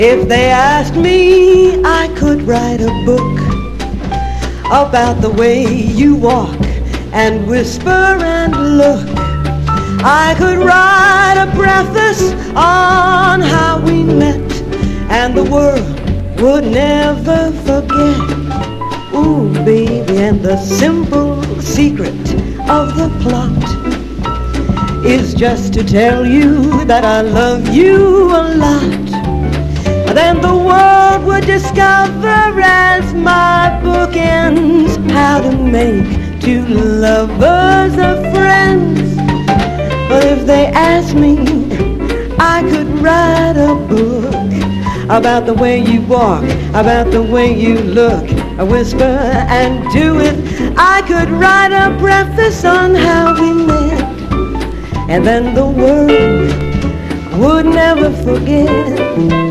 If they asked me, I could write a book about the way you walk and whisper and look. I could write a preface on how we met, and the world would never forget. Ooh, baby, and the simple secret of the plot is just to tell you that I love you a lot. Then the world would discover as my book ends how to make two lovers of friends. But if they asked me, I could write a book about the way you walk, about the way you look. I whisper and do it. I could write a preface on how we met, and then the world would never forget.